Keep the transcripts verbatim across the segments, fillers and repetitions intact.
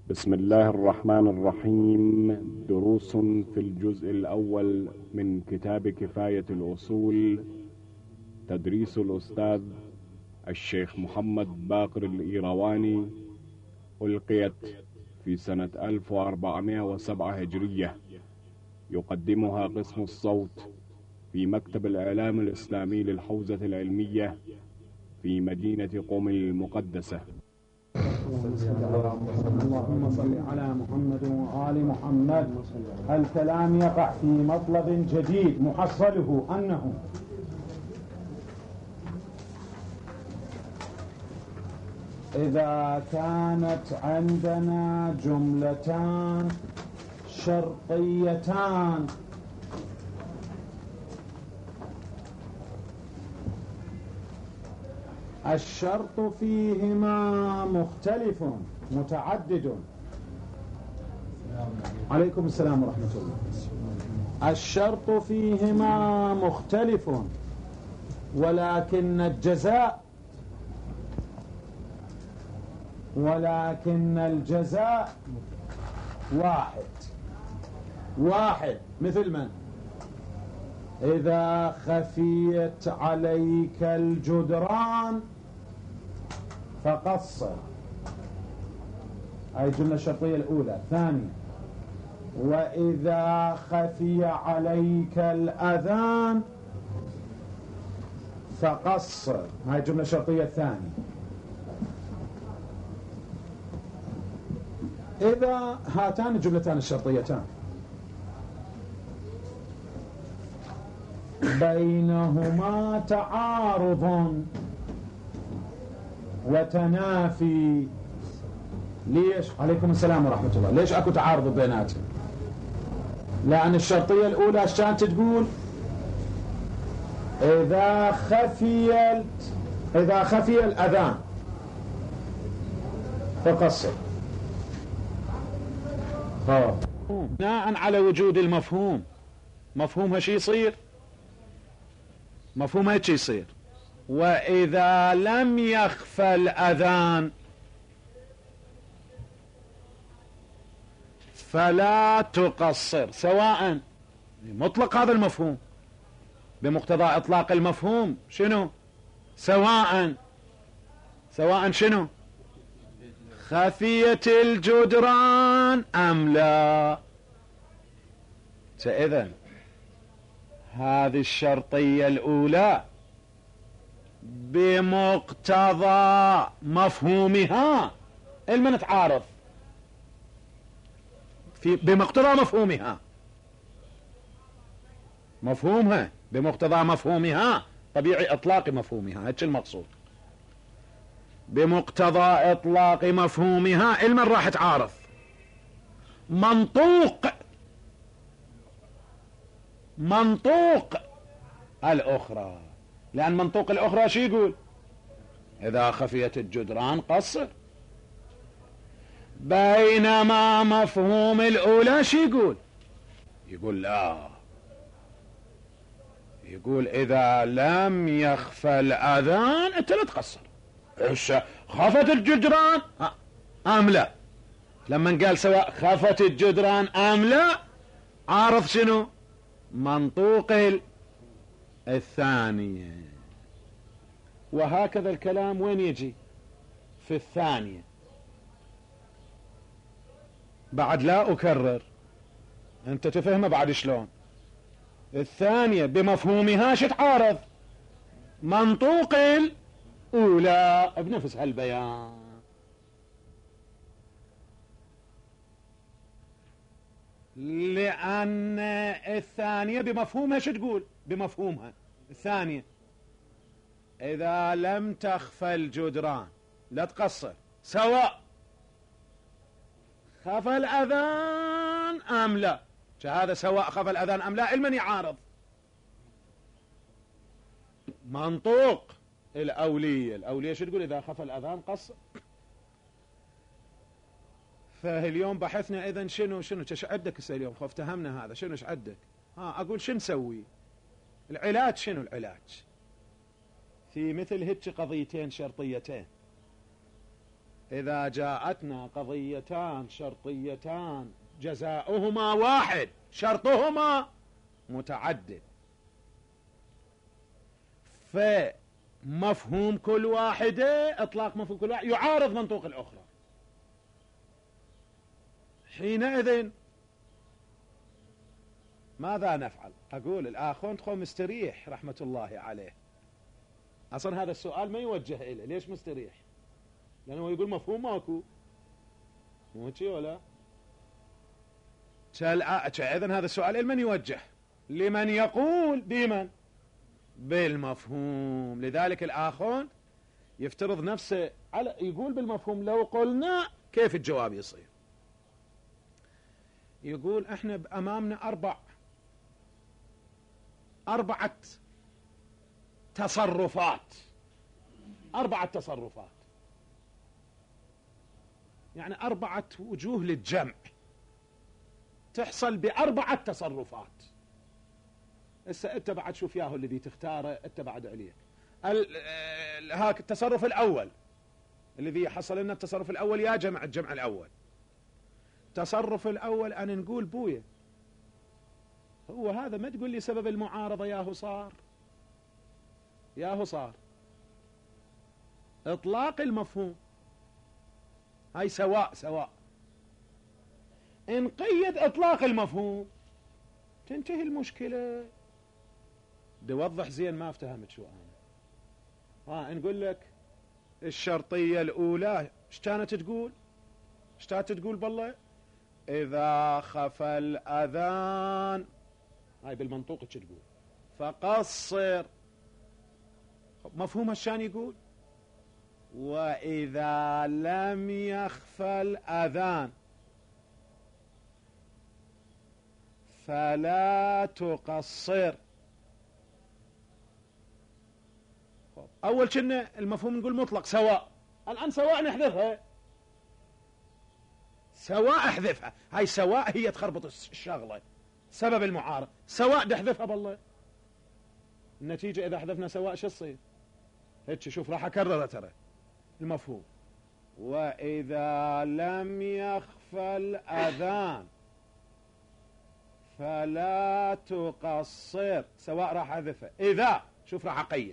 بسم الله الرحمن الرحيم. دروس في الجزء الأول من كتاب كفاية الأصول، تدريس الأستاذ الشيخ محمد باقر الإيرواني، ألقيت في سنة ألف وأربعمائة وسبعة هجرية. يقدمها قسم الصوت في مكتب الإعلام الإسلامي للحوزة العلمية في مدينة قم المقدسة. اللهم صل على محمد وآل محمد. الكلام يقع في مطلب جديد محصله أنه إذا كانت عندنا جملتان شرطيتان الشرط فيهما مختلف متعدد. عليكم السلام ورحمة الله. الشرط فيهما مختلف ولكن الجزاء ولكن الجزاء واحد واحد مثل من؟ إذا خفيت عليك الجدران فقصر. هاي الجملة الشرطية الأولى. ثانية، وإذا خفي عليك الأذان فقصر. هاي الجملة الشرطية الثانية. إذا هاتان الجملتان الشرطيتان بينهما تعارض وتنافي. ليش؟ عليكم السلام ورحمة الله. ليش اكو تعارض بيناتهم؟ لأن الشرطية الأولى عشان تقول إذا خفي إذا خفي الأذان فقصر. بناء على وجود المفهوم، مفهومها شي يصير؟ مفهومها هيك يصير. وإذا لم يخفى الأذان فلا تقصر، سواء مطلق هذا المفهوم بمقتضى إطلاق المفهوم شنو؟ سواء سواء شنو؟ خفية الجدران أم لا. فإذن هذه الشرطية الأولى بمقتضى مفهومها علما نتعارض في بمقتضى مفهومها، مفهومها بمقتضى مفهومها طبيعي إطلاق مفهومها، هذا المقصود. بمقتضى إطلاق مفهومها علما راح تعارض منطوق منطوق الأخرى، لأن منطوق الأخرى شو يقول؟ إذا خفيت الجدران قصر. بينما مفهوم الأولى شو يقول؟ يقول لا، يقول إذا لم يخفى الأذان أنت لا تقصر. إيش خفت الجدران أم لا؟ لما قال سواء خفت الجدران أم لا عارض شنو؟ منطوق الثانية. وهكذا الكلام وين يجي؟ في الثانية. بعد لا أكرر، أنت تفهمه بعد شلون. الثانية بمفهومها شتعارض منطوق الأولى بنفس هالبيان. لأن الثانية بمفهومها شو تقول؟ بمفهومها الثانية إذا لم تخفى الجدران لا تقصر، سواء خفى الأذان أم لا. هذا سواء خفى الأذان أم لا علما يعارض منطوق الأولية. الأولية شو تقول؟ إذا خفى الأذان قصر. فاليوم بحثنا إذن شنو شنو ايش عندك هسه اليوم؟ افتهمنا هذا شنو ايش عندك؟ ها أقول شنو نسوي؟ العلاج شنو العلاج في مثل هيك قضيتين شرطيتين؟ إذا جاءتنا قضيتان شرطيتان جزاؤهما واحد شرطهما متعدد، فمفهوم كل واحدة إطلاق مفهوم كل واحد يعارض منطوق الأخرى. حينئذ ماذا نفعل؟ أقول الآخون تخو مستريح رحمة الله عليه، أصلا هذا السؤال ما يوجه إليه. ليش مستريح؟ لأنه يقول مفهوم ماكو، مو هيك ولا؟ إذن هذا السؤال لمن يوجه؟ لمن يقول بمن؟ بالمفهوم. لذلك الآخون يفترض نفسه على يقول بالمفهوم. لو قلنا كيف الجواب يصير؟ يقول احنا أمامنا أربع أربعة تصرفات أربعة تصرفات يعني أربعة وجوه للجمع تحصل بأربعة تصرفات. هسه انت بعد شوف ياهو الذي تختاره انت بعد عليك. هاك التصرف الأول الذي حصل لنا التصرف الأول يا جمع الجمع الأول. التصرف الأول أن نقول بويا هو هذا، ما تقول لي سبب المعارضة ياهو صار ياهو صار إطلاق المفهوم. هاي سواء سواء إن قيد إطلاق المفهوم تنتهي المشكلة. بدي أوضح زين ما افتهمت شو أنا. ها نقول لك الشرطية الأولى ايش كانت تقول؟ ايش كانت تقول بالله؟ إذا خفى الأذان، هاي بالمنطوق ايش تقول؟ فقصر. مفهوم الشان يقول وإذا لم يخفى الأذان فلا تقصر. أول كنا المفهوم نقول مطلق سواء، الآن سواء نحذفها. سواء احذفها، هاي سواء هي تخربط الشغلة. سبب المعارض سواء نحذفها بالله. النتيجة إذا حذفنا سواء شو تصير؟ هيك شوف راح أكررها ترى المفهوم. وإذا لم يخفى الأذان فلا تقصر. سواء راح أحذفها. إذا شوف راح أقيد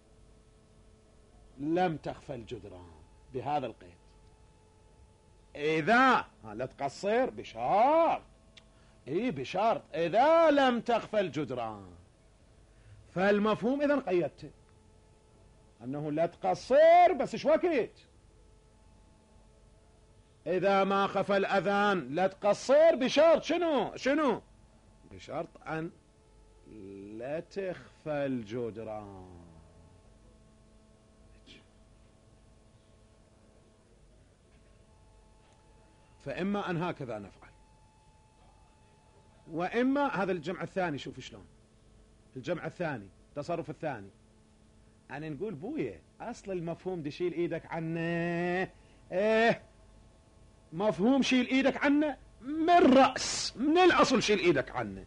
لم تخفى الجدران بهذا القيد. إذا لا تقصر بشرط، إيه بشرط إذا لم تخفى الجدران. فالمفهوم إذا قيدته أنه لا تقصر بس شو وقت؟ إذا ما خفى الأذان لا تقصر بشرط شنو شنو؟ بشرط أن لا تخفى الجدران. فإما أن هكذا نفعل، وإما هذا الجمع الثاني. شوف شلون الجمع الثاني التصرف الثاني أن نقول بويا أصل المفهوم دي شيل إيدك عنه. إيه مفهوم شيل إيدك عنه من رأس، من الأصل شيل إيدك عنه.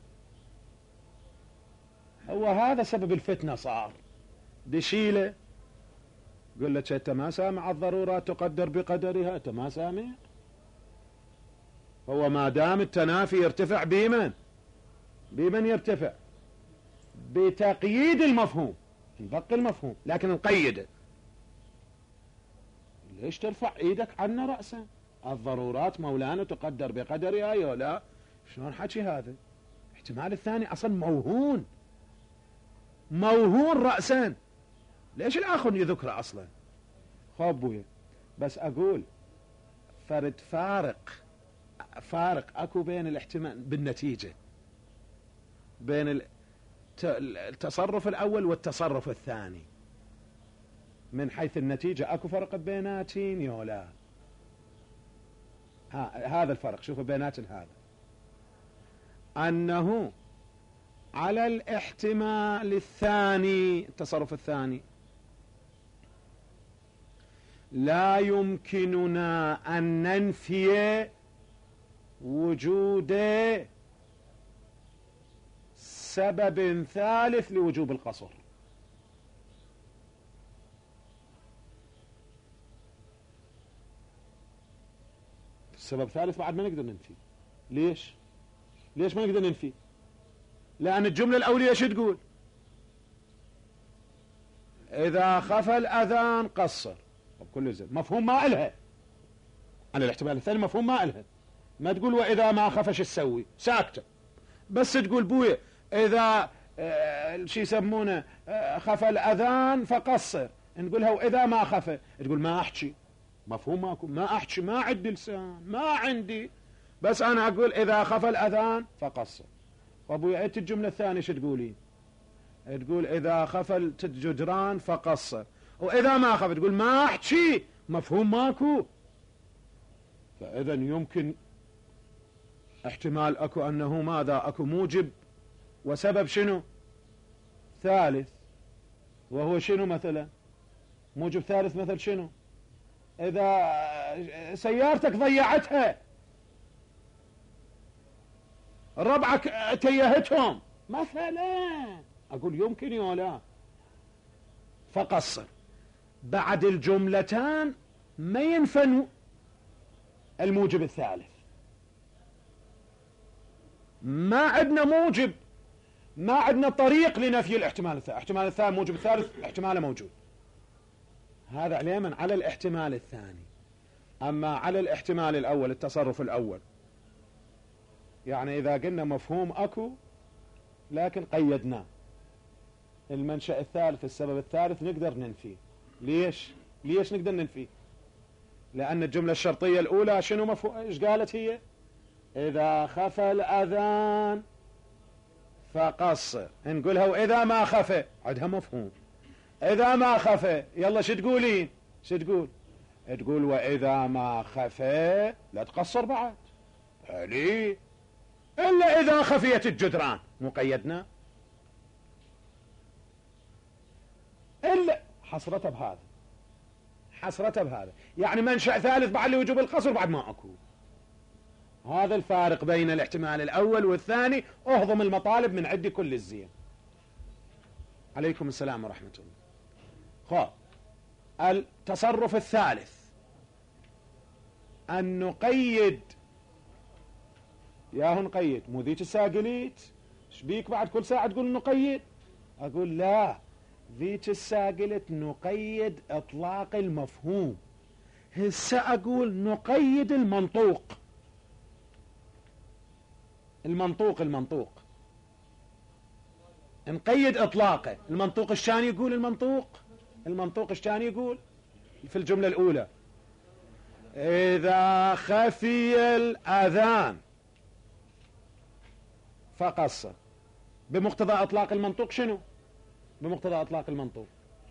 هو هذا سبب الفتنة صار دي شيله. قل لك أنت ما سامع الضرورات تقدر بقدرها، أنت ما سامع. هو ما دام التنافي يرتفع بمن بمن يرتفع بتقييد المفهوم. نبقي المفهوم لكن نقيده. ليش ترفع ايدك عنا رأسا؟ الضرورات مولانا تقدر بقدرها يا لا. شلون حكي هذا؟ احتمال الثاني اصلا موهون موهون رأسا. ليش الاخر يذكره اصلا؟ خب بويا بس اقول فرد فارق فارق اكو بين الاحتمال بالنتيجة بين التصرف الاول والتصرف الثاني من حيث النتيجة. اكو فرق بيناتين يا لا؟ ها هذا الفرق. شوفوا بينات هذا انه على الاحتمال الثاني التصرف الثاني لا يمكننا ان ننفي وجود سبب ثالث لوجوب القصر. السبب الثالث بعد ما نقدر ننفي. ليش ليش ما نقدر ننفي؟ لأن الجملة الأولية شو تقول؟ إذا خفى الأذان قصر. بكل زين مفهوم ما إلها. على الاحتمال الثاني مفهوم ما إلها. ما تقول وإذا ما خفى شو تسوي؟ ساكتة. بس تقول بويا إذا آه شو يسمونه آه خفى الأذان فقصر، نقولها وإذا ما خفى تقول ما أحكي. مفهوم ماكو؟ ما أحكي، ما عندي لسان، ما عندي، بس أنا أقول إذا خفى الأذان فقصر. وأبويا أنت الجملة الثانية شو تقولين؟ تقول إذا خفى الجدران فقصر، وإذا ما خفى تقول ما أحكي. مفهوم ماكو؟ فإذا يمكن احتمال أكو أنه ماذا؟ أكو موجب وسبب شنو؟ ثالث. وهو شنو مثلا؟ موجب ثالث مثل شنو؟ إذا سيارتك ضيعتها، ربعك تيهتهم مثلا، أقول يمكن يا لا فقصر. بعد الجملتان ما ينفنوا الموجب الثالث. ما عندنا موجب، ما عندنا طريق لنفي الاحتمال الثالث. احتمال الثالث موجب الثالث احتماله موجود. هذا عليما على الاحتمال الثاني. أما على الاحتمال الأول، التصرف الأول، يعني إذا قلنا مفهوم أكو لكن قيدناه، المنشأ الثالث السبب الثالث نقدر ننفيه. ليش؟ ليش نقدر ننفيه؟ لأن الجملة الشرطية الأولى شنو مفهوم؟ إيش قالت هي؟ إذا خفى الأذان فقصر. نقولها وإذا ما خفى عندها مفهوم. إذا ما خفى يلا شو تقولين؟ شو تقول؟ تقول وإذا ما خفى لا تقصر بعد. ليه؟ إلا إذا خفيت الجدران. مقيدنا إلا حصرتها بهذا، حصرتها بهذا، يعني منشأ ثالث بعد لوجوب القصر بعد ما أكو. هذا الفارق بين الاحتمال الأول والثاني. أهضم المطالب من عندي كل الزين. عليكم السلام ورحمة الله. خب التصرف الثالث أن نقيد. ياهو نقيد، مو ذيك الساعة قليت شبيك بعد كل ساعة تقول نقيد؟ أقول لا، ذيك الساعة قلت نقيد إطلاق المفهوم، هسه أقول نقيد المنطوق. المنطوق المنطوق نقيد إطلاقه. المنطوق الشان يقول المنطوق المنطوق الشان يقول في الجملة الأولى إذا خفي الأذان فقصر. بمقتضى إطلاق المنطوق شنو؟ بمقتضى إطلاق المنطوق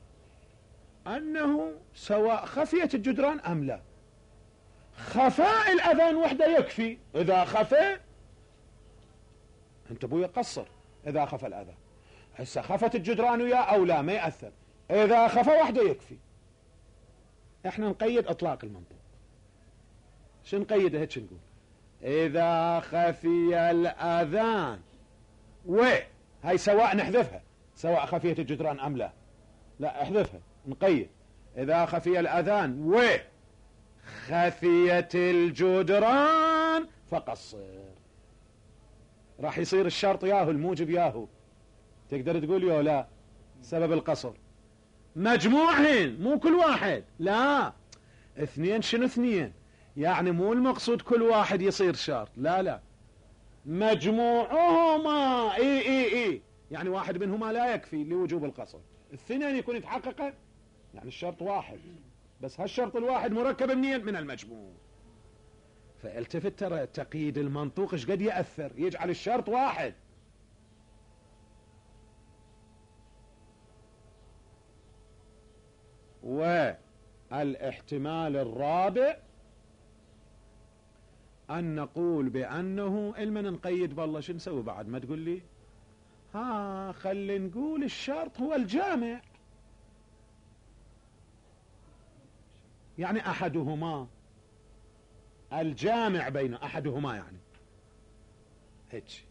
أنه سواء خفيت الجدران أم لا، خفاء الأذان وحده يكفي. إذا خفى أنت بويا قصر. إذا خفى الأذان، هسه خفت الجدران ويا أو لا ما يأثر، إذا خفى وحده يكفي. إحنا نقيد إطلاق المنطوق. شو نقيده؟ هيك نقول إذا خفي الأذان و هاي سواء نحذفها، سواء خفيت الجدران أم لا. لا احذفها، نقيد إذا خفي الأذان و خفيت الجدران فقصر. راح يصير الشرط ياهو، الموجب ياهو. تقدر تقول يا لا سبب القصر مجموعهن، مو كل واحد. لا اثنين. شنو اثنين؟ يعني مو المقصود كل واحد يصير شرط، لا لا، مجموعهما. اي اي اي يعني واحد منهما لا يكفي لوجوب القصر، الاثنين يكون يتحققا، يعني الشرط واحد بس هالشرط الواحد مركب منين؟ من المجموع. فالتفت ترى تقييد المنطوق ايش قد يأثر، يجعل الشرط واحد. والاحتمال الرابع أن نقول بأنه علما نقيد بالله. شو نسوي بعد؟ ما تقول لي ها خلي نقول الشرط هو الجامع، يعني أحدهما الجامع بين أحدهما، يعني هيك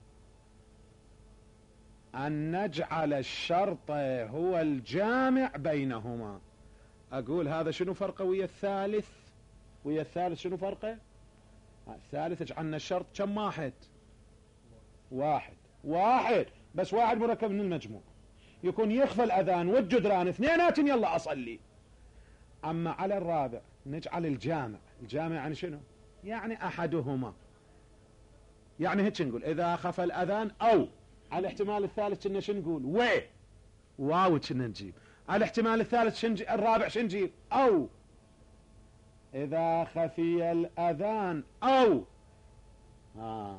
أن نجعل الشرط هو الجامع بينهما. أقول هذا شنو فرقه ويا الثالث؟ ويا الثالث شنو فرقه؟ الثالث اجعلنا الشرط كم واحد؟ واحد واحد بس، واحد مركب من المجموع، يكون يخفى الأذان والجدران اثنينات يلا أصلي. أما على الرابع نجعل الجامع. الجامع يعني شنو؟ يعني أحدهما. يعني هيك نقول إذا خفى الأذان أو. على الاحتمال الثالث كنا شو نقول؟ و واو كنا نجيب. على الاحتمال الثالث شنجي الرابع شنجيب؟ أو إذا خفي الأذان أو آه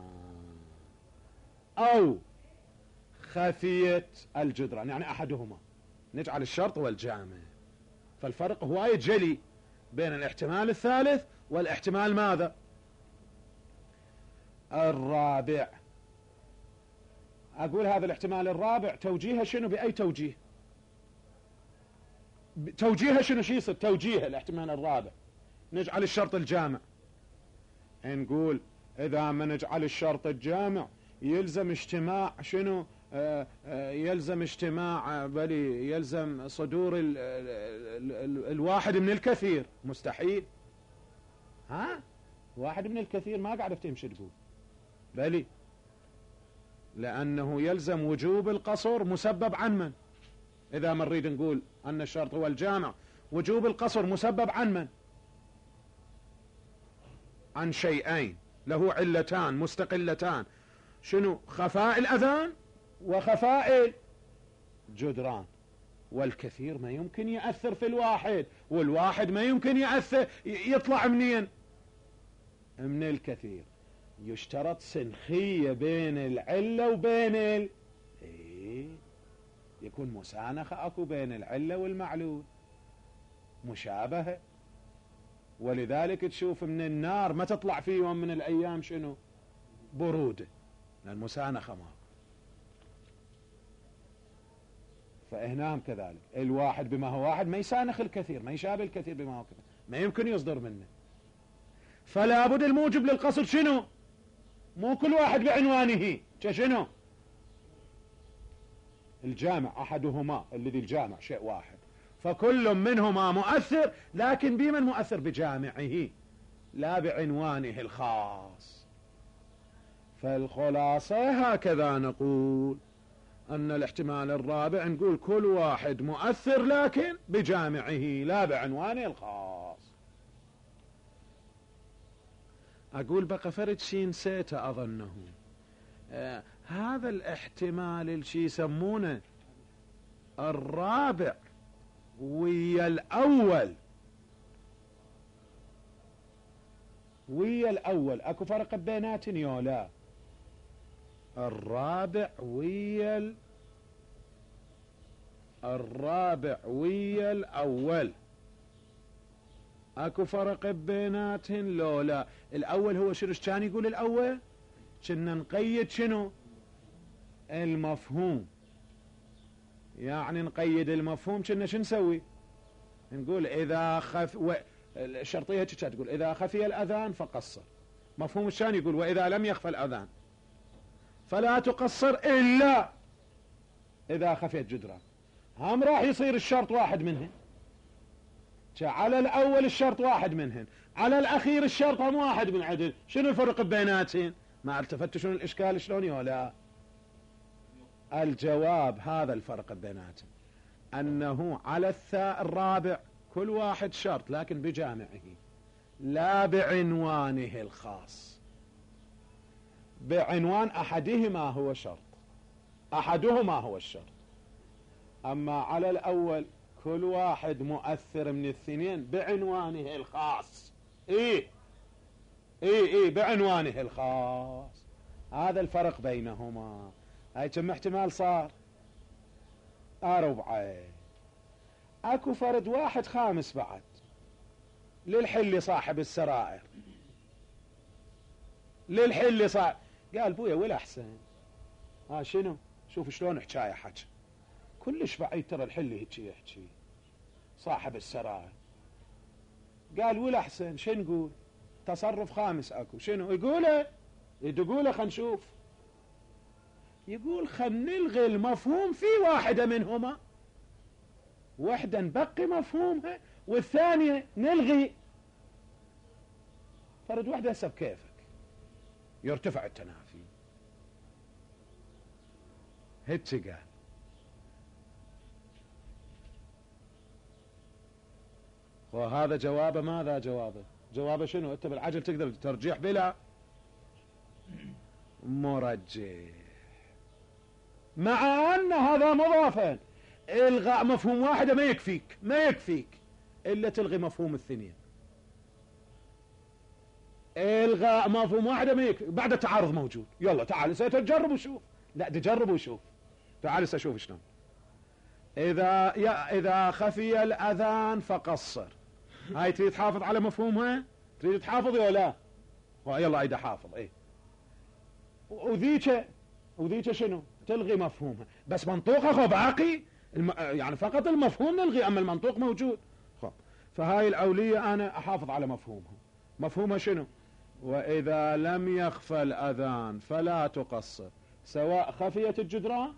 أو خفيت الجدران، يعني أحدهما. نجعل الشرط والجامع. فالفرق هواي جلي بين الاحتمال الثالث والاحتمال ماذا؟ الرابع. أقول هذا الاحتمال الرابع توجيهه شنو؟ بأي توجيه؟ توجيهه شنو؟ شي يصير توجيه الاحتمال الرابع؟ نجعل الشرط الجامع. نقول إذا ما نجعل الشرط الجامع يلزم اجتماع شنو؟ آه آه يلزم اجتماع بلي يلزم صدور ال ال ال الواحد من الكثير. مستحيل. ها؟ واحد من الكثير ما قاعد تمشي تقول بلي، لأنه يلزم وجوب القصر مسبب عن من؟ إذا ما نريد نقول أن الشرط هو الجامع، وجوب القصر مسبب عن من؟ عن شيئين له علتان مستقلتان. شنو؟ خفاء الأذان وخفاء الجدران. والكثير ما يمكن يأثر في الواحد، والواحد ما يمكن يأثر يطلع منين؟ من الكثير. يشترط سنخية بين العلة وبين ال إيه؟ يكون مسانخة أكو بين العلة والمعلول، مشابهة. ولذلك تشوف من النار ما تطلع في يوم من الأيام شنو؟ برودة، لأن مسانخة ما. فإهنام كذلك الواحد بما هو واحد ما يسانخ الكثير، ما يشابه الكثير بما هو كثير، ما يمكن يصدر منه. فلا بد الموجب للقصر شنو؟ مو كل واحد بعنوانه شنو؟ الجامع أحدهما الذي الجامع شيء واحد، فكل منهما مؤثر، لكن بمن مؤثر؟ بجامعه لا بعنوانه الخاص. فالخلاصة هكذا نقول أن الاحتمال الرابع نقول كل واحد مؤثر لكن بجامعه لا بعنوانه الخاص. أقول بقى فرد شي نسيته أظنه. آه هذا الاحتمال الشي يسمونه الرابع ويا الأول، ويا الأول أكو فرق بيناتن يا لا؟ الرابع ويا ال... الرابع ويا الأول اكو فرق بيناتهن لو لا؟ الأول هو شنو؟ كان يقول الأول كنا نقيد شنو؟ المفهوم. يعني نقيد المفهوم كنا شو نسوي؟ نقول إذا خف و... الشرطية كانت تقول إذا خفي الأذان فقصر. مفهوم الشان يقول وإذا لم يخفى الأذان فلا تقصر إلا إذا خفيت جدران. هم راح يصير الشرط واحد منهن. على الأول الشرط واحد منهن، على الأخير الشرط هم واحد من عدل. شنو الفرق بيناتهن؟ ما التفتوا شنو الإشكال شلون ولا؟ الجواب هذا الفرق بيناتهم، أنه على الثاء الرابع كل واحد شرط لكن بجامعه لا بعنوانه الخاص. بعنوان أحدهما هو شرط، أحدهما هو الشرط. أما على الأول كل واحد مؤثر من الاثنين بعنوانه الخاص. إيه إيه إيه بعنوانه الخاص. هذا الفرق بينهما. هاي كم احتمال صار؟ أربعة. أكو فرد واحد خامس بعد للحل صاحب السرائر. للحل صاحب قال بويا ولا أحسن. ها شنو؟ شوف شلون حكاية حكي كلش بعيد ترى الحل هيك يحكي صاحب السرائر. قال ولا أحسن شو نقول؟ تصرف خامس أكو شنو يقوله؟ يقوله خل نشوف. يقول خل نلغي المفهوم في واحدة منهما، واحدة نبقي مفهومها والثانية نلغي. فرد واحدة هسه بكيفك. يرتفع التنافي. هيك قال. وهذا جوابه. ماذا جوابه؟ جوابه شنو؟ انت بالعجل تقدر ترجيح بلا مرجح، مع ان هذا مضافا. الغاء مفهوم واحدة ما يكفيك، ما يكفيك الا تلغي مفهوم الثنين. الغاء مفهوم واحدة ما يكفي، بعد التعارض موجود. يلا تعال سيتجرب وشوف. لا تجرب وشوف. تعال سأشوف شلون. اذا يا اذا خفي الاذان فقصر. هاي تريد تحافظ على مفهومها؟ تريد تحافظ ولا لا؟ يلا ايدا حافظ. ايه وذيك وذيك شنو؟ تلغي مفهومها، بس منطوقها خو باقي. الم... يعني فقط المفهوم نلغي، اما المنطوق موجود. خب فهاي الاولية انا احافظ على مفهومها. مفهومها شنو؟ واذا لم يخفى الاذان فلا تقصر سواء خفيت الجدران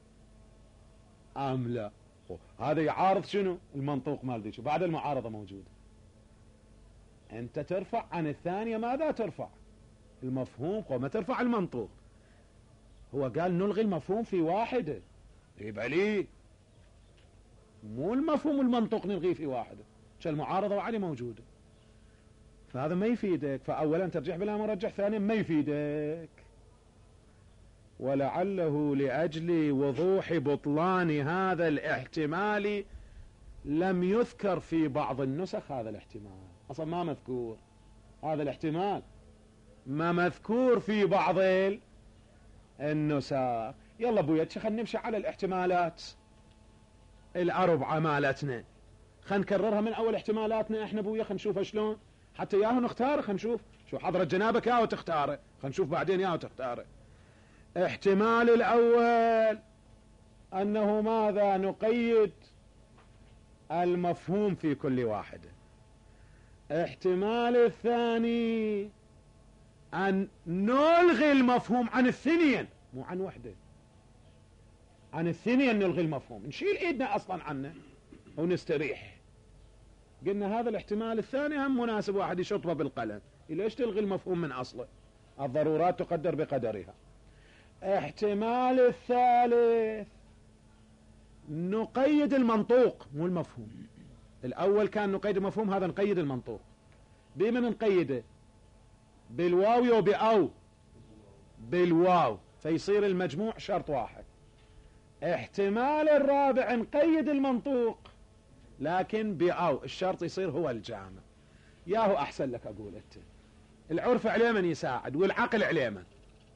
ام لا. هذا يعارض شنو؟ المنطوق مال ذيك. بعد المعارضة موجودة. انت ترفع عن الثانية. ماذا ترفع؟ المفهوم. وما ترفع المنطوق. هو قال نلغي المفهوم في واحدة. يبقى ليه مو المفهوم والمنطوق نلغيه في واحدة، كالمعارضة وعلي موجودة. فهذا ما يفيدك. فأولا ترجح بلا مرجح، ثانيا ما يفيدك. ولعله لأجل وضوح بطلان هذا الاحتمال لم يذكر في بعض النسخ هذا الاحتمال. أصلا ما مذكور هذا الاحتمال، ما مذكور في بعض النسخ. يلا ابويا خلينا نمشي على الاحتمالات الأربعة مالتنا، خلينا نكررها من أول احتمالاتنا احنا ابويا، خلينا نشوفها شلون حتى ياهو نختار. خلينا نشوف شو حضرة جنابك ياهو تختاره، خلينا نشوف بعدين ياهو تختاره. احتمال الأول أنه ماذا؟ نقيد المفهوم في كل واحدة. احتمال الثاني أن نلغي المفهوم عن الثنين، مو عن وحدة، عن الثنين نلغي المفهوم، نشيل ايدنا أصلا عنه ونستريح. قلنا هذا الاحتمال الثاني هم مناسب، واحد يشطبه بالقلم. ليش تلغي المفهوم من أصله؟ الضرورات تقدر بقدرها. احتمال الثالث نقيد المنطوق مو المفهوم. الأول كان نقيد المفهوم، هذا نقيد المنطوق. بمن نقيده؟ بالواو وبأو. بالواو، فيصير المجموع شرط واحد. احتمال الرابع نقيد المنطوق لكن بأو، الشرط يصير هو الجامع. ياهو أحسن لك أقول أنت. العرف عليه من يساعد والعقل عليه من.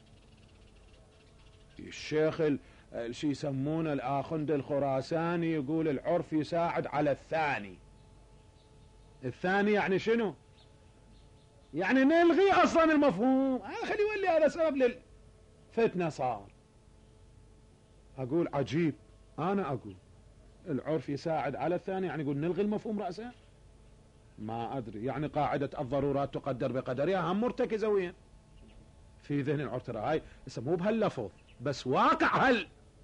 الشيخ الشي يسمونه الآخند الخراساني يقول العرف يساعد على الثاني. الثاني يعني شنو؟ يعني نلغي أصلا المفهوم. آه خلي يولي هذا سبب للفتنة صار. أقول عجيب. أنا أقول العرف يساعد على الثاني، يعني يقول نلغي المفهوم رأسا. ما أدري، يعني قاعدة الضرورات تقدر بقدرها هم مرتكزة وين في ذهن العرف. ترى هاي مو بهاللفظ بس واقع هل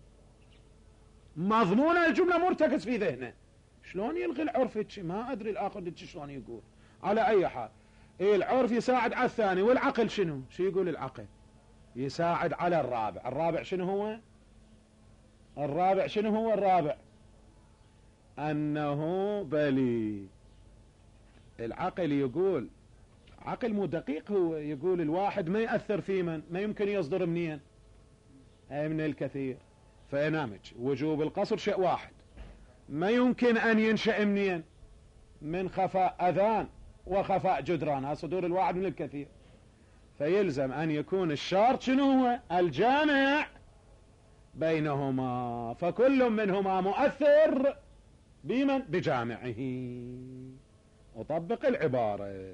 مضمون الجملة مرتكز في ذهنه. شلون يلغي العرف هيك؟ ما أدري الآخر شلون يقول. على أي حال إيه العرف يساعد على الثاني. والعقل شنو؟ شو يقول العقل؟ يساعد على الرابع. الرابع شنو هو؟ الرابع شنو هو الرابع؟ أنه بلي العقل يقول، عقل مو دقيق، هو يقول الواحد ما يأثر في من، ما يمكن يصدر منين؟ أي من الكثير. فينامج وجوب القصر شيء واحد، ما يمكن أن ينشأ منين؟ من خفاء أذان وخفاء جدران، صدور الواحد من الكثير. فيلزم أن يكون الشرط شنو هو؟ الجامع بينهما، فكل منهما مؤثر بمن؟ بجامعه. أطبق العبارة.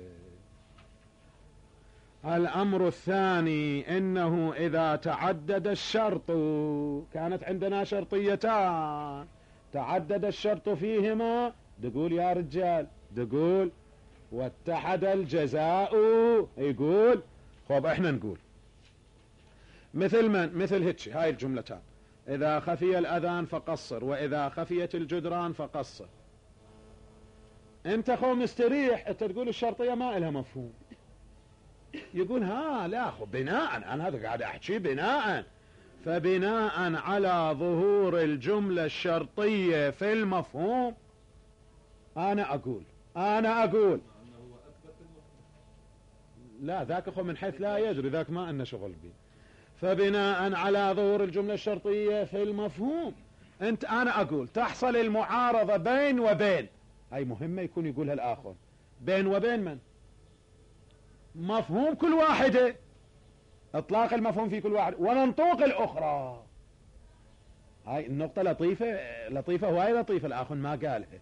الأمر الثاني إنه إذا تعدد الشرط، كانت عندنا شرطيتان تعدد الشرط فيهما، تقول يا رجال تقول واتحد الجزاء، يقول خب احنا نقول مثل من؟ مثل هيك هاي الجملتان: إذا خفي الأذان فقصر، وإذا خفيت الجدران فقصر. انت خو مستريح، انت تقول الشرطية ما إلها مفهوم، يقول ها لا أخو بناء، أنا هذا قاعد أحكي بناء، فبناء على ظهور الجملة الشرطية في المفهوم أنا أقول أنا أقول لا ذاك أخو من حيث لا يدري، ذاك ما أنه شغل به. فبناء على ظهور الجملة الشرطية في المفهوم أنت أنا أقول تحصل المعارضة بين وبين، هاي مهمة يكون يقولها الآخر، بين وبين من؟ مفهوم كل واحدة، اطلاق المفهوم في كل واحد ومنطوق الأخرى. هاي النقطة لطيفة لطيفة وهاي لطيفة الآخر ما قالها.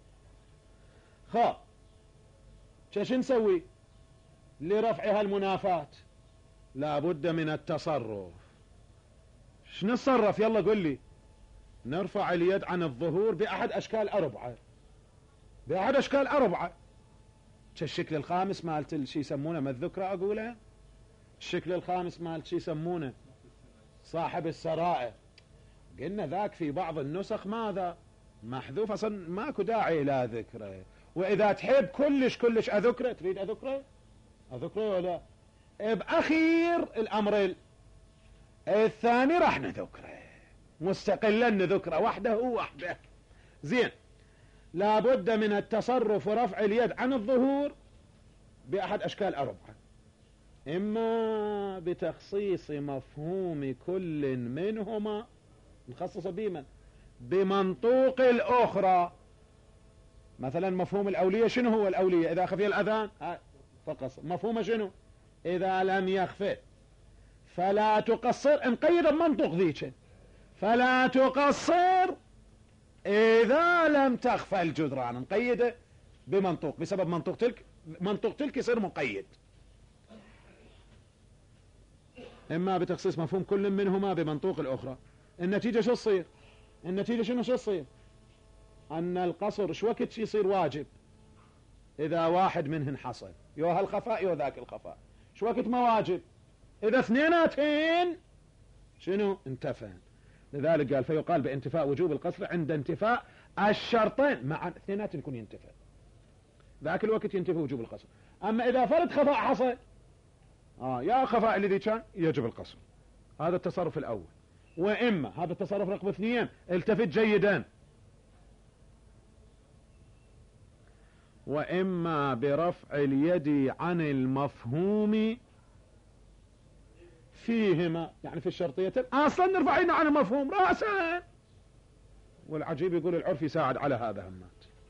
خا شش نسوي لرفع هالمنافاة؟ لابد من التصرف. شنو نتصرف؟ يلا قل لي. نرفع اليد عن الظهور بأحد أشكال أربعة، بأحد أشكال أربعة. الشكل الخامس مالت شي يسمونه ما الذكرى أقولها، الشكل الخامس مالت شي يسمونه صاحب السرائر. قلنا ذاك في بعض النسخ ماذا محذوف، أصلا ماكو داعي إلى ذكره. وإذا تحب كلش كلش أذكره، تريد أذكره أذكره ولا بأخير الأمر الثاني راح نذكره مستقلا، نذكره وحده هو وحده. زين، لابد من التصرف ورفع اليد عن الظهور بأحد أشكال أربعة، إما بتخصيص مفهوم كل منهما، نخصص بمن؟ بمنطوق الأخرى. مثلا مفهوم الأولية، شنو هو الأولية؟ إذا خفي الأذان فقصر. مفهوم شنو؟ إذا لم يخفي فلا تقصر، نقيد بمنطوق ذيك، فلا تقصر إذا لم تخفى الجدران، نقيده بمنطوق، بسبب منطوق تلك، منطوق تلك يصير مقيد. إما بتخصيص مفهوم كل منهما بمنطوق الأخرى. النتيجة شو تصير؟ النتيجة شنو شو تصير؟ أن القصر شو وقت يصير واجب؟ إذا واحد منهن حصل، يو هالخفاء يو ذاك الخفاء. شو وقت ما واجب؟ إذا اثنيناتين شنو؟ انتفى. لذلك قال فيقال بانتفاء وجوب القصر عند انتفاء الشرطين مع اثنينات يكون ينتفى، ذاك الوقت ينتفي وجوب القصر. أما إذا فرد خفاء حصل، آه يا خفاء الذي كان يجب القصر. هذا التصرف الأول. وإما هذا التصرف رقم اثنين، التفت جيدا، وإما برفع اليد عن المفهوم فيهما، يعني في الشرطيتين أصلا نرفع يدنا عن المفهوم رأسا. والعجيب يقول العرف يساعد على هذا همات.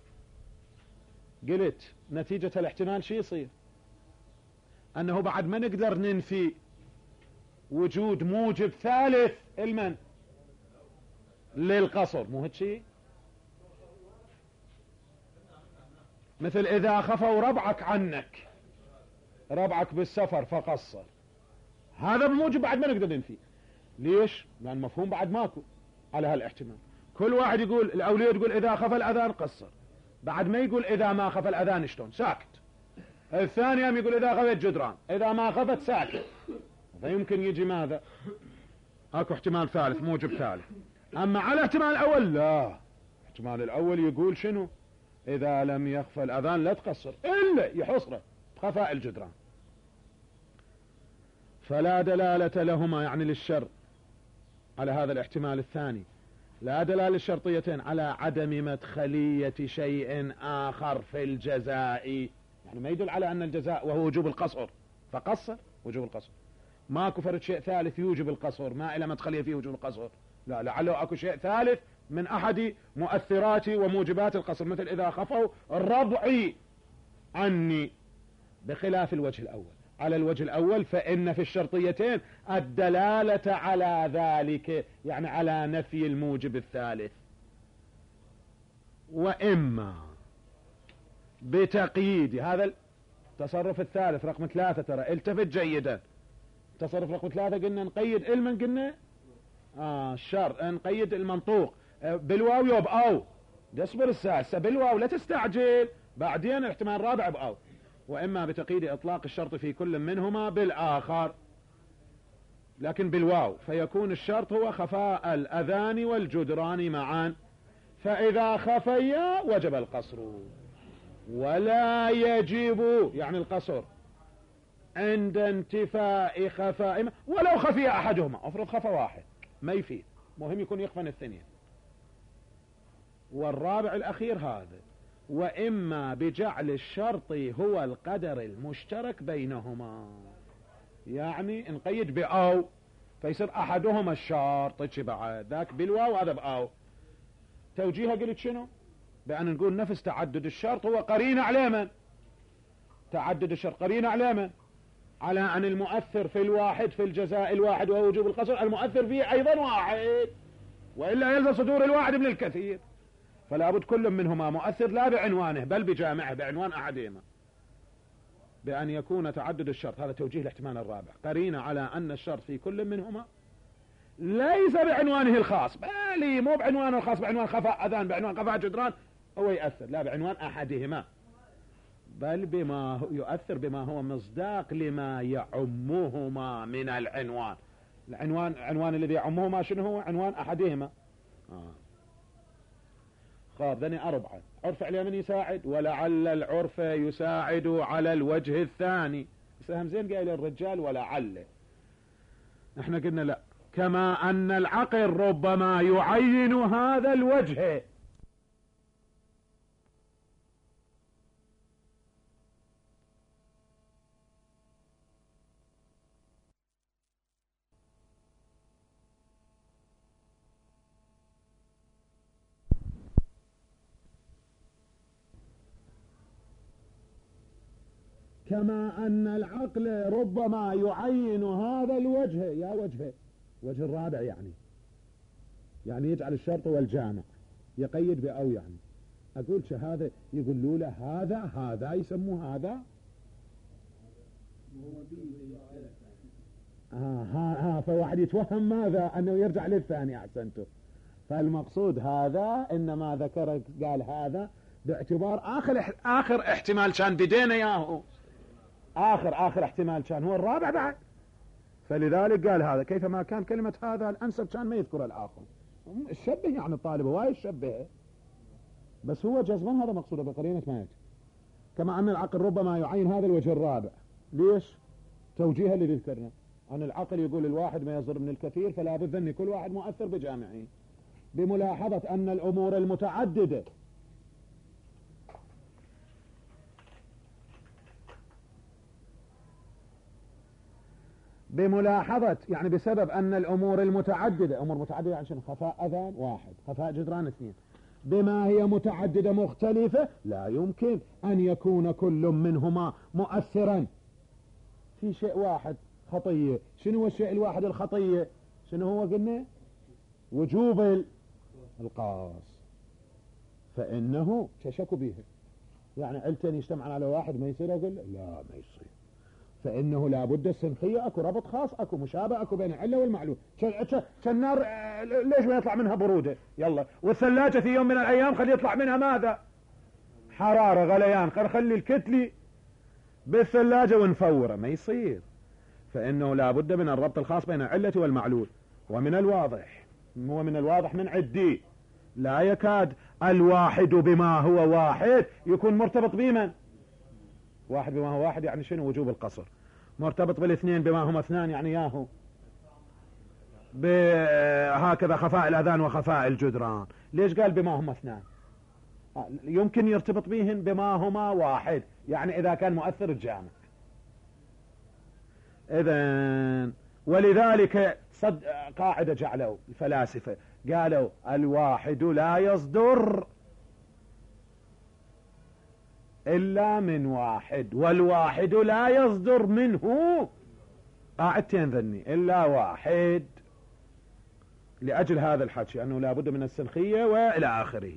قلت نتيجة الاحتمال شي يصير؟ أنه بعد ما نقدر ننفي وجود موجب ثالث المن للقصر، مو هيك شيء؟ مثل إذا خفوا ربعك عنك، ربعك بالسفر فقصر، هذا بموجب بعد ما نقدر ننفي. ليش؟ لأن مفهوم بعد ماكو على هالاحتمال. كل واحد يقول، الأولية تقول إذا خفى الأذان قصر، بعد ما يقول إذا ما خفى الأذان شلون؟ ساكت. الثاني هم يقول إذا خفت جدران، إذا ما خفت ساكت. فيمكن يجي ماذا؟ اكو احتمال ثالث، موجب ثالث. أما على الاحتمال الأول لا، الاحتمال الأول يقول شنو؟ إذا لم يخفى الأذان لا تقصر إلا يحصره بخفاء الجدران. فلا دلالة لهما، يعني للشر، على هذا الاحتمال الثاني، لا دلالة الشرطيتين على عدم مدخلية شيء آخر في الجزاء، يعني ما يدل على أن الجزاء وهو وجوب القصر فقصر وجوب القصر، ماكو فرد شيء ثالث يوجب القصر، ما إلى مدخلية فيه وجوب القصر، لا، لعله أكو شيء ثالث من أحد مؤثرات وموجبات القصر، مثل إذا خفوا الربعي عني، بخلاف الوجه الأول. على الوجه الأول فإن في الشرطيتين الدلالة على ذلك، يعني على نفي الموجب الثالث. وإما بتقييد، هذا التصرف الثالث رقم ثلاثة، ترى التفت جيدا. تصرف رقم ثلاثة قلنا نقيد علما، قلنا آه الشر، نقيد المنطوق بالواو يو بأو، اصبر الساسة بالواو لا تستعجل، بعدين الاحتمال الرابع بأو. وإما بتقييد إطلاق الشرط في كل منهما بالآخر، لكن بالواو، فيكون الشرط هو خفاء الأذان والجدران معا، فإذا خفيا وجب القصر ولا يجب، يعني القصر عند انتفاء خفاء، ولو خفي أحدهما، أفرض خفى واحد ما يفيد، مهم يكون يخفن الاثنين. والرابع الأخير هذا، وإما بجعل الشرط هو القدر المشترك بينهما، يعني نقيد بأو فيصير أحدهما الشرط بعد ذاك بالواو هذا بأو. توجيهها قلت شنو؟ بأن نقول نفس تعدد الشرط هو قرينة على من؟ تعدد الشرط قرينة على من؟ على أن المؤثر في الواحد في الجزاء الواحد وهو وجوب القصر، المؤثر فيه أيضا واحد، وإلا يلزم صدور الواحد من الكثير، فلا بد كل منهما مؤثر لا بعنوانه بل بجامعه بعنوان أحدهما، بأن يكون تعدد الشرط. هذا توجيه الاحتمال الرابع، قرينة على أن الشرط في كل منهما ليس بعنوانه الخاص، بل مو بعنوانه الخاص بعنوان خفاء أذان بعنوان خفاء جدران هو يأثر، لا بعنوان أحدهما، بل بما يؤثر بما هو مصداق لما يعمهما من العنوان. العنوان عنوان الذي يعمهما شنو هو؟ عنوان أحدهما. آه. خاب ذني أربعة. عرف على من يساعد، ولعل العرف يساعد على الوجه الثاني. سهم زين قايل الرجال ولعل، نحن قلنا لا، كما أن العقل ربما يعين هذا الوجه. كما أن العقل ربما يعين هذا الوجه، يا وجه وجه الرابع يعني يعني يجعل الشرط والجامع يقيد بأو، يعني أقول هذا يقولوا له هذا هذا يسموه هذا آه ها ها فواحد يتوهم ماذا؟ أنه يرجع للثاني. أحسنته. فالمقصود هذا إنما ذكر قال هذا باعتبار آخر آخر احتمال كان بدينا ياهو، آخر آخر احتمال كان هو الرابع بعد، فلذلك قال هذا. كيفما كان كلمة هذا الأنسب كان ما يذكر الآخر، الشبه يعني الطالب هواي الشبه، بس هو جزما هذا مقصوده بقرينة ما يجي. كما أن العقل ربما يعين هذا الوجه الرابع. ليش؟ توجيها اللي ذكرنا أن العقل يقول الواحد ما يصدر من الكثير، فلا بد أن كل واحد مؤثر بجامعه، بملاحظة أن الأمور المتعددة بملاحظة يعني بسبب أن الأمور المتعددة، أمور متعددة يعني شنو؟ خفاء أذان واحد، خفاء جدران اثنين، بما هي متعددة مختلفة لا يمكن أن يكون كل منهما مؤثرا في شيء واحد. خطية، شنو هو الشيء الواحد الخطية؟ شنو هو قلنا؟ وجوب القاص، فإنه تشك به، يعني علتين يجتمعن على واحد ما يصير، أقول لا ما يصير، فإنه لابد السنخية، أكو ربط خاص، أكو مشابه، أكو بين العلة والمعلول. كالنار ليش ما يطلع منها برودة؟ يلا، والثلاجة في يوم من الأيام خلي يطلع منها ماذا؟ حرارة، غليان، خل خلي الكتلي بالثلاجة ونفوره، ما يصير، فإنه لابد من الربط الخاص بين العلة والمعلول. ومن الواضح، هو من الواضح من عدي، لا يكاد الواحد بما هو واحد يكون مرتبط بمن؟ واحد بما هو واحد يعني شنو؟ وجوب القصر. مرتبط بالاثنين بما هما اثنان يعني ياهو هكذا خفاء الأذان وخفاء الجدران. ليش قال بما هما اثنان؟ يمكن يرتبط بهن بما هما واحد، يعني إذا كان مؤثر الجامع. إذن ولذلك صد قاعدة جعلوا الفلاسفة، قالوا الواحد لا يصدر إلا من واحد، والواحد لا يصدر منه، قاعدتين ذني، إلا واحد، لأجل هذا الحكي أنه لا بد من السنخية وإلى آخره.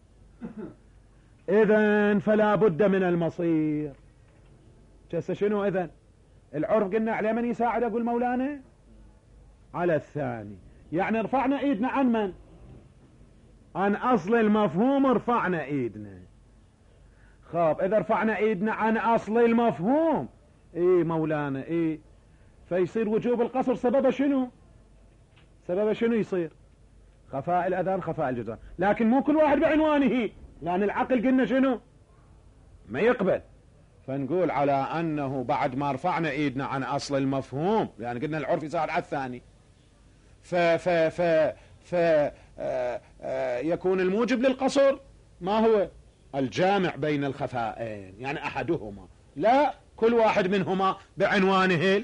إذن فلا بد من المصير. جس شنو إذن؟ العرف قلنا على من يساعد؟ أقول مولانا على الثاني، يعني رفعنا إيدنا عن من؟ عن أصل المفهوم، رفعنا إيدنا. خاب إذا رفعنا إيدنا عن أصل المفهوم، إيه مولانا إيه، فيصير وجوب القصر سببه شنو؟ سببه شنو يصير؟ خفاء الأذان خفاء الجدران، لكن مو كل واحد بعنوانه، لأن العقل قلنا شنو؟ ما يقبل، فنقول على أنه بعد ما رفعنا إيدنا عن أصل المفهوم، لأن يعني قلنا العرف يساعد على الثاني، ف ف ف ف آه آه يكون الموجب للقصر ما هو؟ الجامع بين الخفائين، يعني أحدهما، لا كل واحد منهما بعنوانه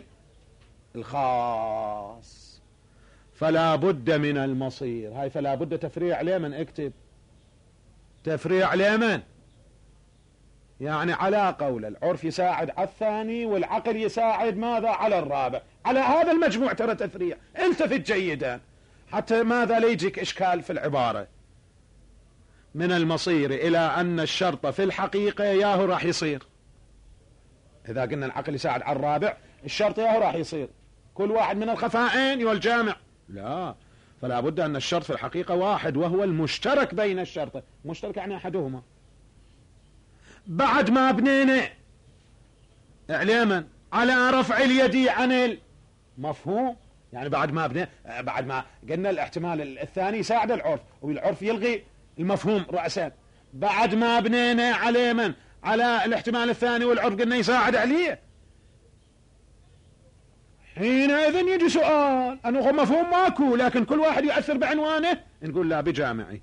الخاص. فلا بد من المصير، هاي فلا بد تفريع لمن، اكتب تفريع لمن، يعني على قول العرف يساعد على الثاني والعقل يساعد ماذا؟ على الرابع، على هذا المجموع ترى تفريع. التفت جيدا حتى ماذا لا يجيك إشكال في العبارة. من المصير إلى أن الشرط في الحقيقة ياهو راح يصير، إذا قلنا العقل يساعد على الرابع الشرط ياهو راح يصير كل واحد من الخفائين والجامع، لا، فلا بد أن الشرط في الحقيقة واحد وهو المشترك بين الشرطين، مشترك يعني أحدهما. بعد ما بنينا إعلاما على رفع اليد عن المفهوم، يعني بعد ما بنينا، بعد ما قلنا الاحتمال الثاني يساعد العرف والعرف يلغي المفهوم رأسا، بعد ما بنينا عليه من على الاحتمال الثاني والعرف قلنا يساعد عليه، حينئذ يجي سؤال أنه مفهوم ماكو لكن كل واحد يؤثر بعنوانه، نقول لا بجامعه.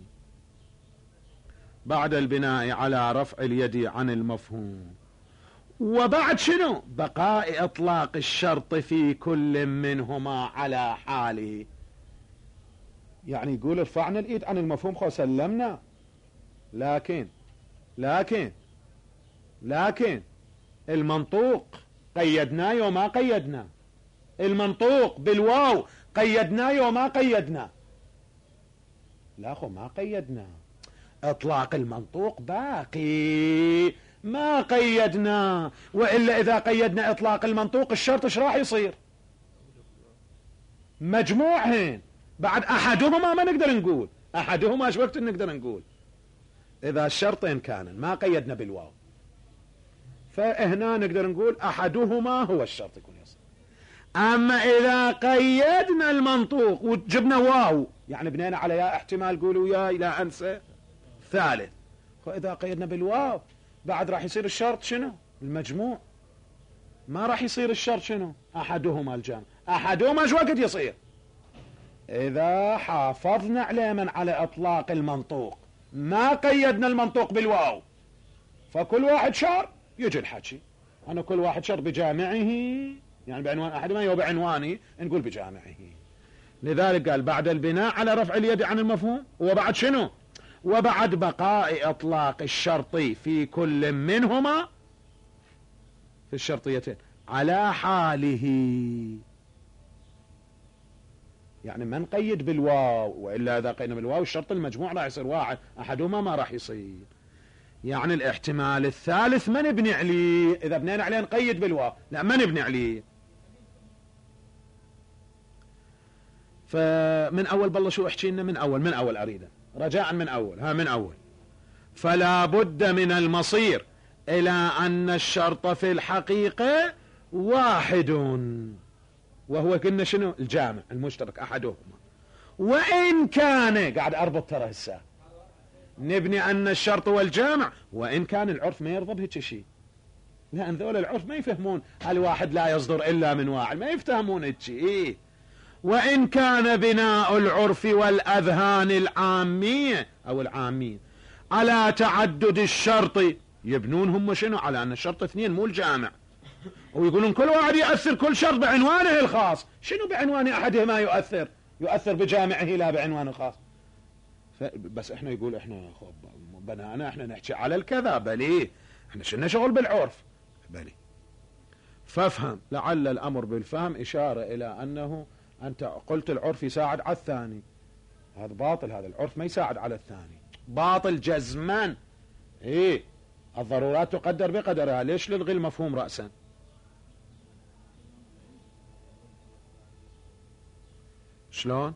بعد البناء على رفع اليد عن المفهوم، وبعد شنو؟ بقاء إطلاق الشرط في كل منهما على حاله، يعني يقول ارفعنا الإيد عن المفهوم خو سلمنا، لكن لكن لكن المنطوق قيدناه وما قيدنا، المنطوق بالواو قيدناه وما قيدنا، لا خو ما قيدنا، اطلاق المنطوق باقي ما قيدنا، وإلا إذا قيدنا اطلاق المنطوق الشرط ايش راح يصير؟ مجموعهن، بعد احدهما ما نقدر نقول، احدهما ايش وقت نقدر نقول؟ اذا الشرطين كان ما قيدنا بالواو، فهنا نقدر نقول احدهما هو الشرط يكون يصير. اما اذا قيدنا المنطوق وجبنا واو، يعني بنينا على يا احتمال قولوا يا لا انسى ثالث، فاذا قيدنا بالواو بعد راح يصير الشرط شنو؟ المجموع، ما راح يصير الشرط شنو؟ احدهما الجامع، احدهما ايش وقت يصير؟ اذا حافظنا على من على اطلاق المنطوق ما قيدنا المنطوق بالواو، فكل واحد شر يجي الحكي انا كل واحد شر بجامعه، يعني بعنوان احدهما يو بعنواني نقول بجامعه. لذلك قال بعد البناء على رفع اليد عن المفهوم، وبعد شنو؟ وبعد بقاء اطلاق الشرط في كل منهما في الشرطيتين على حاله، يعني ما نقيد بالواو، وإلا إذا قيدنا بالواو الشرط المجموع راح يصير واحد، أحدهما ما راح يصير، يعني الاحتمال الثالث ما نبني عليه، إذا بنينا عليه نقيد بالواو، لا ما نبني عليه. فمن أول بالله شو احكي لنا من أول من أول أريده رجاء من أول، ها من أول. فلا بد من المصير إلى أن الشرط في الحقيقة واحد، وهو قلنا شنو؟ الجامع المشترك أحدهما، وإن كان قاعد أربط ترى هسه نبني أن الشرط والجامع، وإن كان العرف ما يرضى بهيك شيء، لأن ذول العرف ما يفهمون الواحد لا يصدر إلا من واحد، ما يفتهمون هيك شيء. وإن كان بناء العرف والأذهان العامية أو العامين على تعدد الشرط، يبنون هم شنو؟ على أن الشرط اثنين مو الجامع، ويقولون كل واحد يؤثر كل شرط بعنوانه الخاص، شنو بعنوان أحدهما يؤثر؟ يؤثر بجامعه لا بعنوانه الخاص. بس احنا يقول احنا بنانا احنا نحكي على الكذا، بلي احنا شلنا شغل بالعرف، بلي. فافهم، لعل الأمر بالفهم إشارة إلى أنه أنت قلت العرف يساعد على الثاني، هذا باطل، هذا العرف ما يساعد على الثاني، باطل جزما. ايه الضرورات تقدر بقدرها، ليش نلغي المفهوم رأسا؟ شلون؟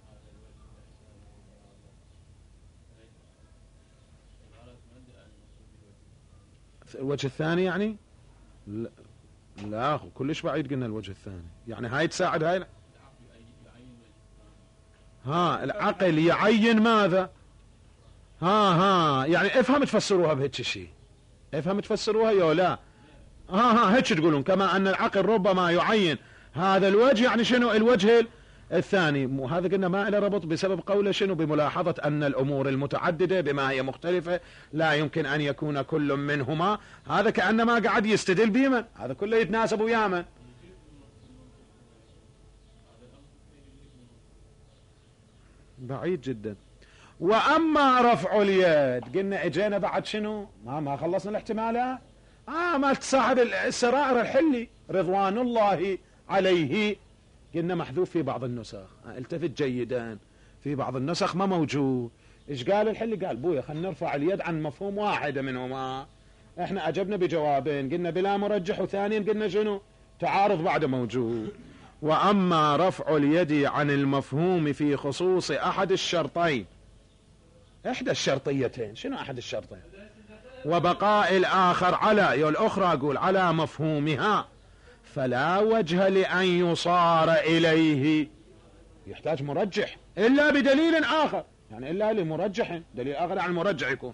الوجه الثاني يعني؟ لا, لا كلش بعيد قلنا الوجه الثاني، يعني هاي تساعد هاي. ها العقل يعين ماذا؟ ها ها يعني افهم تفسروها بهيك شيء، افهم تفسروها يا لا؟ ها ها هيك تقولون كما ان العقل ربما يعين هذا الوجه، يعني شنو الوجه الثاني؟ وهذا قلنا ما له ربط بسبب قوله شنو؟ بملاحظة ان الامور المتعددة بما هي مختلفة لا يمكن ان يكون كل منهما، هذا كأنما قاعد يستدل بمن؟ هذا كله يتناسب ويا من؟ بعيد جدا. واما رفع اليد قلنا اجينا بعد شنو؟ ما ما خلصنا الاحتمالات. اه مالت صاحب السرائر الحلي رضوان الله عليه قلنا محذوف في بعض النسخ. آه التفت جيدا، في بعض النسخ ما موجود. ايش قال الحلي؟ قال بويا خلينا نرفع اليد عن مفهوم واحدة منهما. احنا اجبنا بجوابين، قلنا بلا مرجح، وثانيا قلنا شنو؟ تعارض بعد موجود. واما رفع اليد عن المفهوم في خصوص احد الشرطين، احدى الشرطيتين، شنو احد الشرطين؟ وبقاء الاخر على يا الاخرى اقول على مفهومها، فلا وجه لان يصار اليه، يحتاج مرجح الا بدليل اخر، يعني الا لمرجح، دليل اخر عن المرجح يكون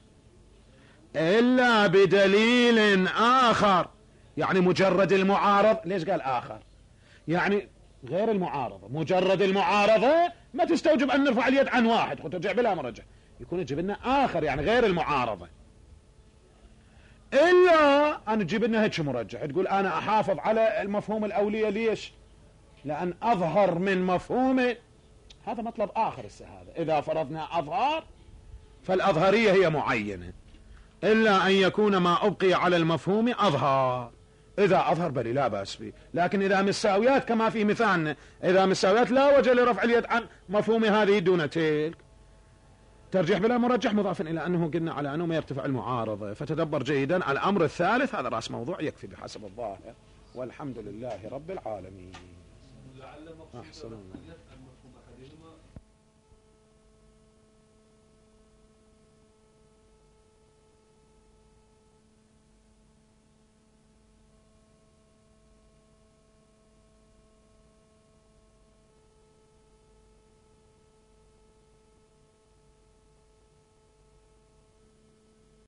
الا بدليل اخر، يعني مجرد المعارض. ليش قال اخر؟ يعني غير المعارضة، مجرد المعارضة ما تستوجب ان نرفع اليد عن واحد وترجع بلا مرجح، يكون يجيب لنا اخر يعني غير المعارضة. الا ان تجيب لنا هيك مرجح، تقول انا احافظ على المفهوم الاولية. ليش؟ لان اظهر من مفهومه، هذا مطلب اخر السهادة. اذا فرضنا اظهار فالاظهرية هي معينة، الا ان يكون ما ابقي على المفهوم اظهر. اذا اظهر بل لا باس به، لكن اذا مساويات كما في مثالنا، اذا مساويات لا وجه لرفع اليد عن مفهوم هذه دون تلك. ترجيح بلا مرجح مضاف الى انه قلنا على انه ما يرتفع المعارضة. فتدبر جيدا. الامر الثالث هذا راس موضوع يكفي بحسب الظاهر، والحمد لله رب العالمين. احسن الله.